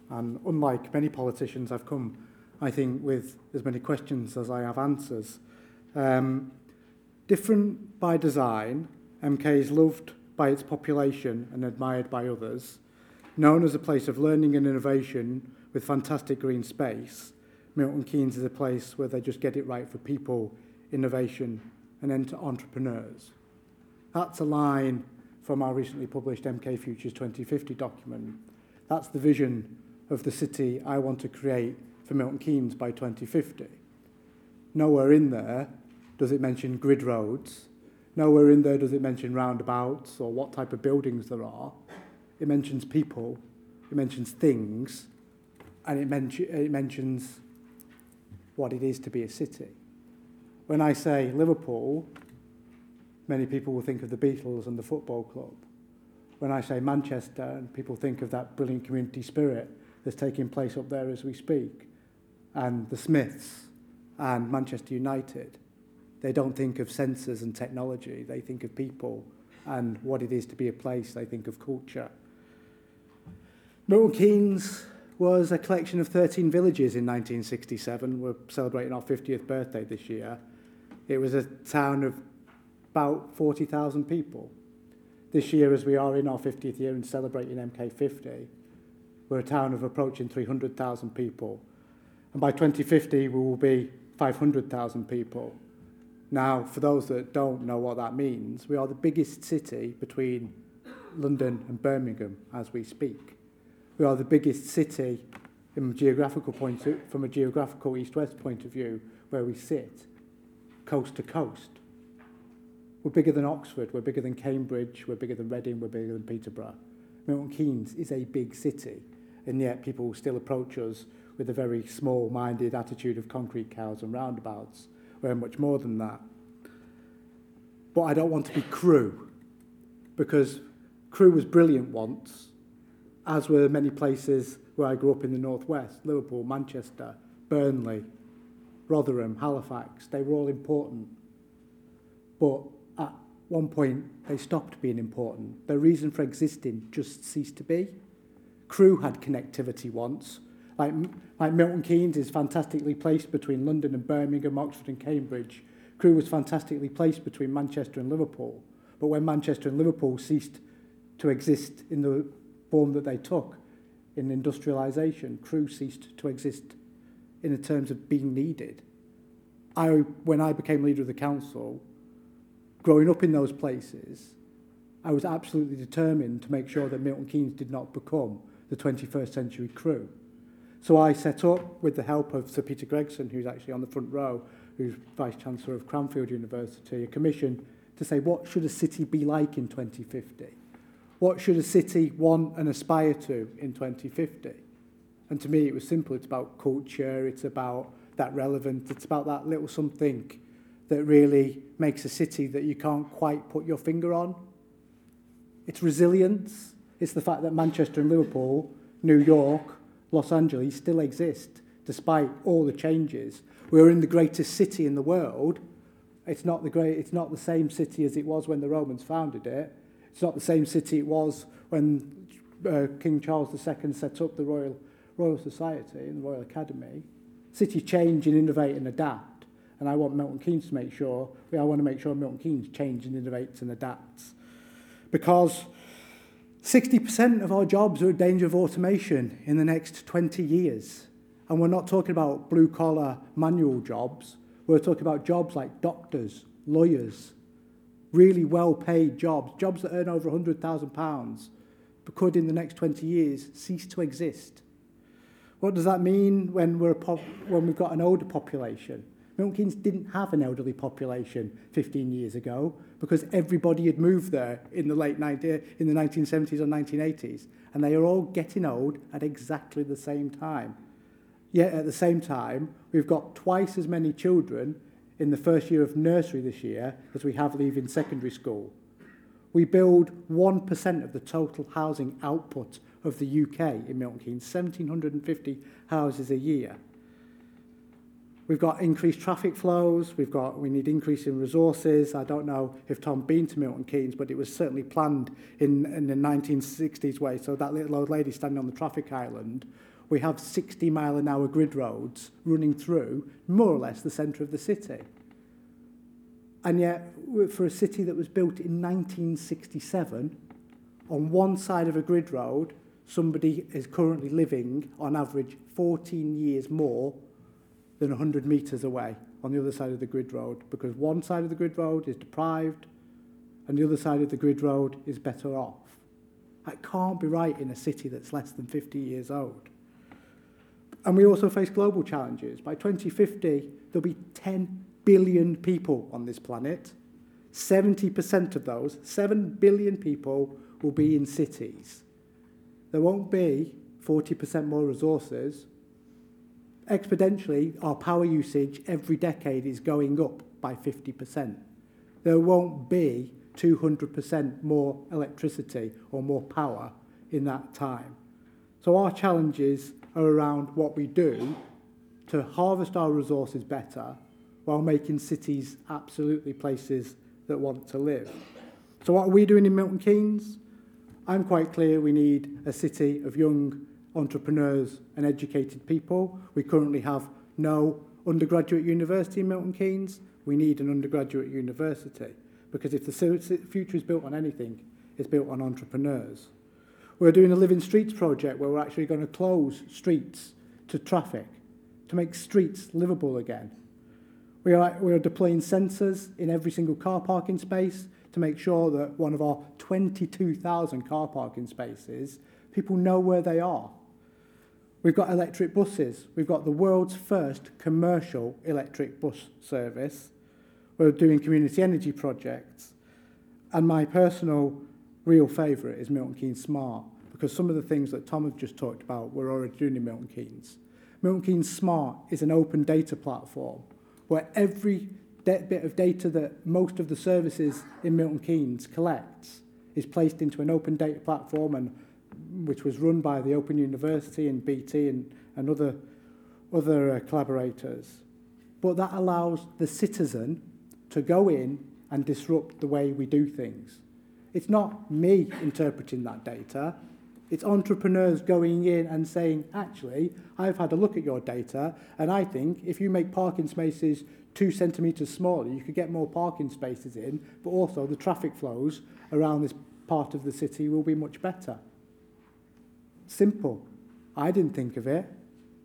And unlike many politicians, I've come, I think, with as many questions as I have answers. Different by design, MK is loved by its population and admired by others. Known as a place of learning and innovation with fantastic green space, Milton Keynes is a place where they just get it right for people, innovation, and entrepreneurs. That's a line from our recently published MK Futures 2050 document. That's the vision of the city I want to create for Milton Keynes by 2050. Nowhere in there does it mention grid roads. Nowhere in there does it mention roundabouts or what type of buildings there are. It mentions people, it mentions things, and it mentions what it is to be a city. When I say Liverpool, many people will think of the Beatles and the football club. When I say Manchester, people think of that brilliant community spirit that's taking place up there as we speak, and the Smiths and Manchester United. They don't think of sensors and technology. They think of people and what it is to be a place. They think of culture. Milton Keynes was a collection of 13 villages in 1967. We're celebrating our 50th birthday this year. It was a town of about 40,000 people. This year, as we are in our 50th year and celebrating MK50, we're a town of approaching 300,000 people. And by 2050, we will be 500,000 people. Now, for those that don't know what that means, we are the biggest city between London and Birmingham as we speak. We are the biggest city from a geographical east-west point of view, where we sit, coast to coast. We're bigger than Oxford, we're bigger than Cambridge, we're bigger than Reading, we're bigger than Peterborough. Milton Keynes is a big city, and yet people still approach us with a very small-minded attitude of concrete cows and roundabouts. We're much more than that. But I don't want to be Crewe, because Crewe was brilliant once, as were many places where I grew up in the northwest: Liverpool, Manchester, Burnley, Rotherham, Halifax. They were all important. But at one point, they stopped being important. Their reason for existing just ceased to be. Crewe had connectivity once. Like Milton Keynes is fantastically placed between London and Birmingham, Oxford and Cambridge. Crewe was fantastically placed between Manchester and Liverpool. But when Manchester and Liverpool ceased to exist in the form that they took in industrialisation, Crewe ceased to exist in the terms of being needed. When I became leader of the council, growing up in those places, I was absolutely determined to make sure that Milton Keynes did not become the 21st century Crewe. So I set up, with the help of Sir Peter Gregson, who's actually on the front row, who's Vice-Chancellor of Cranfield University, a commission to say, what should a city be like in 2050? What should a city want and aspire to in 2050? And to me, it was simple. It's about culture, it's about that relevance, it's about that little something that really makes a city that you can't quite put your finger on. It's resilience. It's the fact that Manchester and Liverpool, New York, Los Angeles still exist despite all the changes. We're in the greatest city in the world. It's not the same city as it was when the Romans founded it. It's not the same city it was when King Charles II set up the Royal Society and the Royal Academy. Cities change and innovate and adapt. And I want Milton Keynes to make sure, I want to make sure Milton Keynes changes and innovates and adapts. Because 60% of our jobs are in danger of automation in the next 20 years. And we're not talking about blue-collar manual jobs. We're talking about jobs like doctors, lawyers, really well-paid jobs that earn over £100,000, but could in the next 20 years cease to exist. What does that mean when we've got an older population? Milton Keynes didn't have an elderly population 15 years ago because everybody had moved there in the 1970s or 1980s, and they are all getting old at exactly the same time. Yet at the same time, we've got twice as many children in the first year of nursery this year as we have leaving secondary school. We build 1% of the total housing output of the UK in Milton Keynes, 1,750 houses a year. We've got increased traffic flows. We need increase in resources. I don't know if Tom been to Milton Keynes, but it was certainly planned in the 1960s way. So that little old lady standing on the traffic island, we have 60-mile-an-hour grid roads running through more or less the centre of the city. And yet, for a city that was built in 1967, on one side of a grid road, somebody is currently living, on average, 14 years more than 100 metres away on the other side of the grid road, because one side of the grid road is deprived and the other side of the grid road is better off. That can't be right in a city that's less than 50 years old. And we also face global challenges. By 2050, there'll be 10 billion people on this planet. 70% of those, 7 billion people, will be in cities. There won't be 40% more resources. Exponentially, our power usage every decade is going up by 50%. There won't be 200% more electricity or more power in that time. So our challenges are around what we do to harvest our resources better while making cities absolutely places that want to live. So what are we doing in Milton Keynes? I'm quite clear we need a city of young entrepreneurs and educated people. We currently have no undergraduate university in Milton Keynes. We need an undergraduate university, because if the future is built on anything, it's built on entrepreneurs. We're doing a Living Streets project where we're actually going to close streets to traffic to make streets livable again. We are deploying sensors in every single car parking space to make sure that one of our 22,000 car parking spaces, people know where they are. We've got electric buses. We've got the world's first commercial electric bus service. We're doing community energy projects. And my personal real favourite is Milton Keynes Smart, because some of the things that Tom has just talked about we're already doing in Milton Keynes. Milton Keynes Smart is an open data platform where every bit of data that most of the services in Milton Keynes collects is placed into an open data platform, and which was run by the Open University and BT and other collaborators. But that allows the citizen to go in and disrupt the way we do things. It's not me interpreting that data. It's entrepreneurs going in and saying, actually, I've had a look at your data, and I think if you make parking spaces 2 centimetres smaller, you could get more parking spaces in, but also the traffic flows around this part of the city will be much better. Simple. I didn't think of it,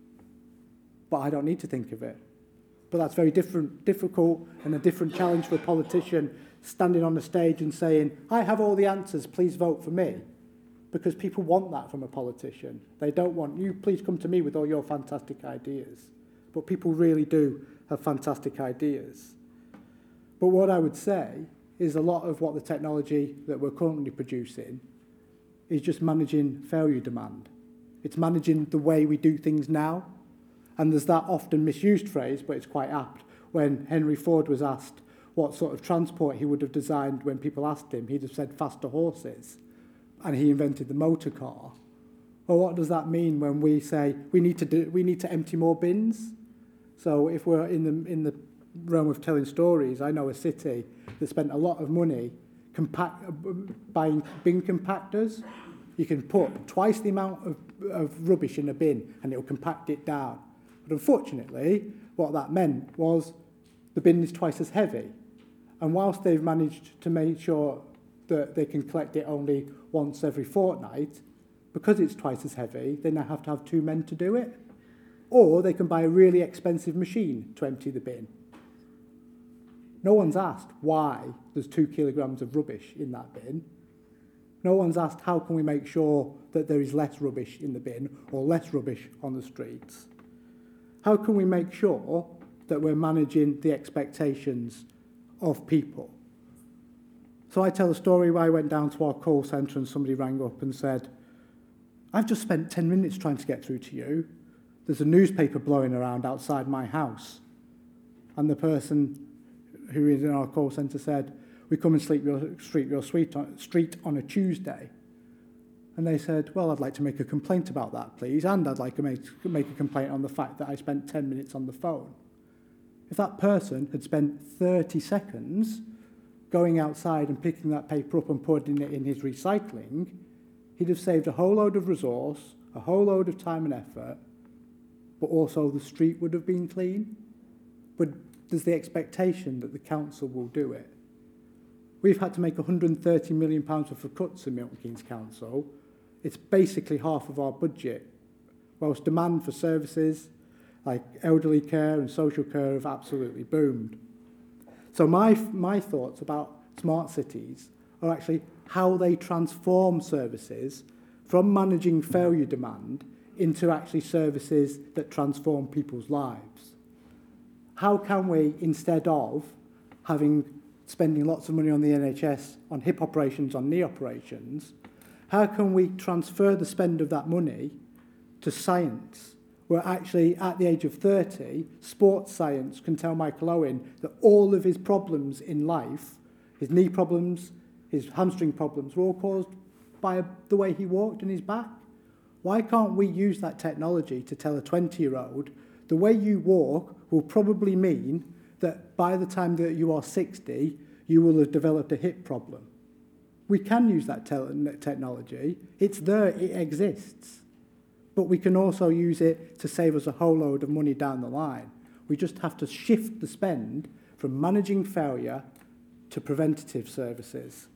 but I don't need to think of it. But that's very difficult and a different challenge for a politician standing on the stage and saying, I have all the answers, please vote for me. Because people want that from a politician. They don't want, you please come to me with all your fantastic ideas. But people really do have fantastic ideas. But what I would say is a lot of what the technology that we're currently producing is just managing failure demand. It's managing the way we do things now. And there's that often misused phrase, but it's quite apt. When Henry Ford was asked what sort of transport he would have designed when people asked him, he'd have said faster horses. And he invented the motor car. Well, what does that mean when we say we need to empty more bins? So if we're in the realm of telling stories, I know a city that spent a lot of money buying bin compactors. You can put twice the amount of rubbish in a bin and it'll compact it down. But unfortunately, what that meant was the bin is twice as heavy. And whilst they've managed to make sure that they can collect it only once every fortnight, because it's twice as heavy, they now have to have 2 men to do it. Or they can buy a really expensive machine to empty the bin. No one's asked why there's 2 kilograms of rubbish in that bin. No one's asked how can we make sure that there is less rubbish in the bin or less rubbish on the streets. How can we make sure that we're managing the expectations of people? So I tell a story where I went down to our call centre and somebody rang up and said, I've just spent 10 minutes trying to get through to you. There's a newspaper blowing around outside my house. And the person who is in our call centre said, we come and sweep your street on a Tuesday. And they said, well, I'd like to make a complaint about that, please. And I'd like to make a complaint on the fact that I spent 10 minutes on the phone. If that person had spent 30 seconds going outside and picking that paper up and putting it in his recycling, he'd have saved a whole load of resource, a whole load of time and effort, but also the street would have been clean. But there's the expectation that the council will do it. We've had to make £130 million worth of cuts in Milton Keynes Council. It's basically half of our budget, whilst demand for services like elderly care and social care have absolutely boomed. So my thoughts about smart cities are actually how they transform services from managing failure demand into actually services that transform people's lives. How can we, instead of spending lots of money on the NHS, on hip operations, on knee operations, how can we transfer the spend of that money to science, where actually at the age of 30, sports science can tell Michael Owen that all of his problems in life, his knee problems, his hamstring problems, were all caused by the way he walked and his back? Why can't we use that technology to tell a 20-year-old, the way you walk will probably mean that by the time that you are 60, you will have developed a hip problem? We can use that technology. It's there, it exists. But we can also use it to save us a whole load of money down the line. We just have to shift the spend from managing failure to preventative services.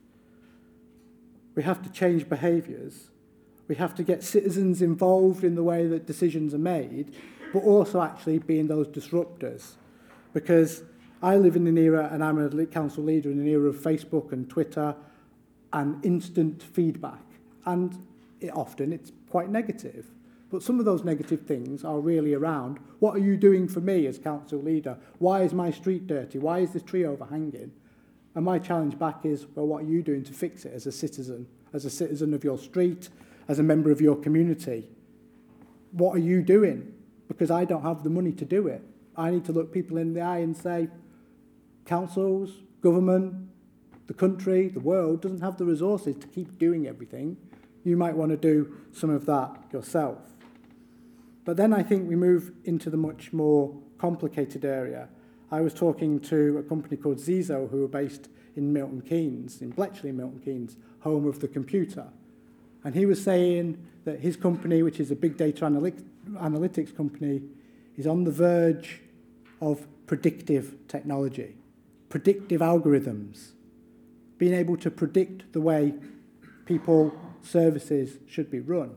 We have to change behaviours. We have to get citizens involved in the way that decisions are made, but also actually being those disruptors. Because I live in an era, and I'm a council leader in an era of Facebook and Twitter and instant feedback. And often it's quite negative. But some of those negative things are really around, what are you doing for me as council leader? Why is my street dirty? Why is this tree overhanging? And my challenge back is, well, what are you doing to fix it as a citizen of your street, as a member of your community? What are you doing? Because I don't have the money to do it. I need to look people in the eye and say, councils, government, the country, the world doesn't have the resources to keep doing everything. You might want to do some of that yourself. But then I think we move into the much more complicated area. I was talking to a company called Zizo, who are based in Milton Keynes, in Bletchley, Milton Keynes, home of the computer. And he was saying that his company, which is a big data analytics company, is on the verge of predictive technology, predictive algorithms, being able to predict the way people, services should be run.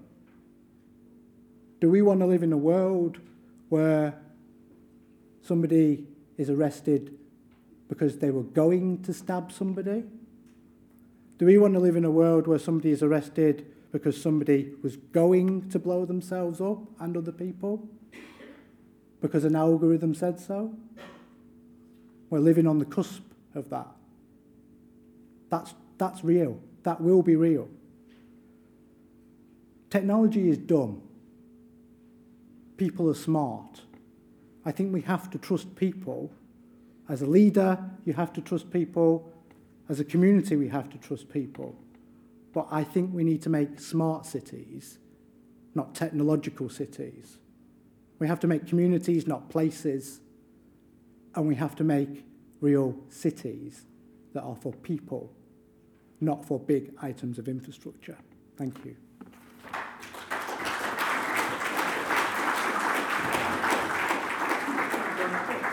Do we want to live in a world where somebody is arrested because they were going to stab somebody? Do we want to live in a world where somebody is arrested because somebody was going to blow themselves up and other people? Because an algorithm said so? We're living on the cusp of that. That's real. That will be real. Technology is dumb. People are smart. I think we have to trust people. As a leader, you have to trust people. As a community, we have to trust people. But I think we need to make smart cities, not technological cities. We have to make communities, not places. And we have to make real cities that are for people, not for big items of infrastructure. Thank you.